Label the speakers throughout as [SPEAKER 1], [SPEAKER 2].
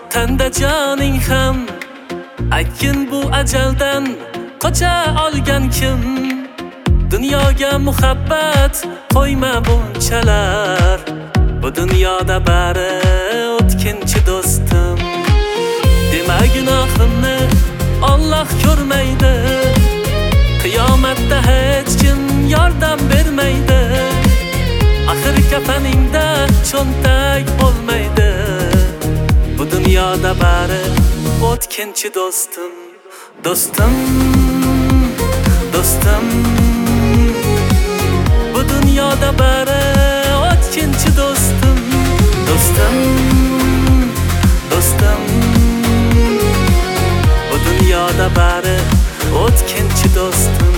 [SPEAKER 1] tanda joning ham. Aytgin bu ajaldan qocha olgan kim? Dunyoga muhabbat qo'yma bunchalar. Bu dunyoda bari o'tkinchi do'stim. Dema gunohimni Alloh ko'rmaydi. Qiyomatda hech kim yordam bermaydi. Axir kafaningda cho'ntak bo'lmaydi. Bu dunyoda bari o'tkinchi do'stim. Do'stim, do'stim. Bu dunyoda bari o'tkinchi do'stim. Do'stim, do'stim. Bu dunyoda bari o'tkinchi do'stim.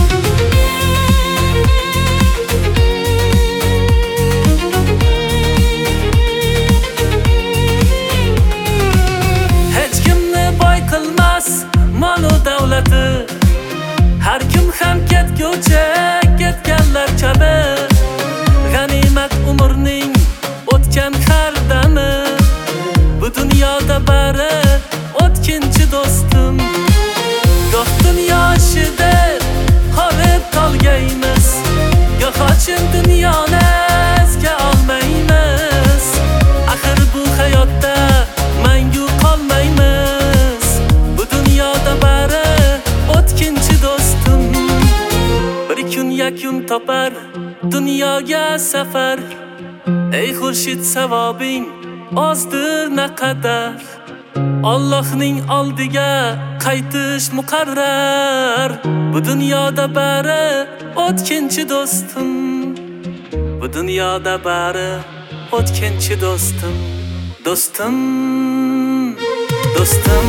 [SPEAKER 1] Hech kimni boy qilmas mol-u davlati. Har kim ham ketguvchi ketganlar kabi. G'animat umrning o'tgan har dami. Bu dunyoda bari o'tkinchi do'stim. Goh dunyo ishida qolib qolgaymiz, goh ochin dunyoni esga olmaymiz. Axir bu hayotda mangu qolmaymiz. Bu dunyoda bari o'tkinchi do'stim. Bir kun yakun topar dunyoga safar. Ey xurshid savobing ozdir naqadar. Allohning oldiga qaytish muqarrar. Bu dunyoda bari o'tkinchi do'stim. Bu dunyoda bari o'tkinchi do'stim. Do'stim, do'stim.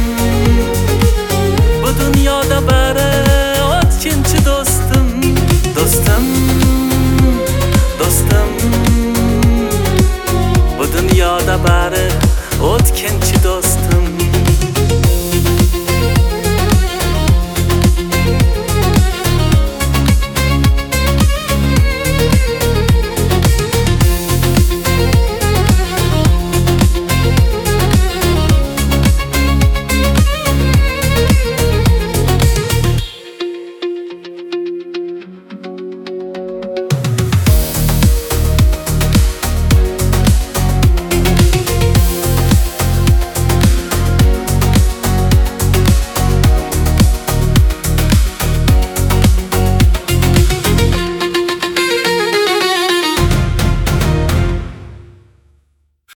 [SPEAKER 1] Bu dunyoda bari o'tkinchi do'stim. Do'stim, do'stim. Bu dunyoda bari o'tkinchi do'stim.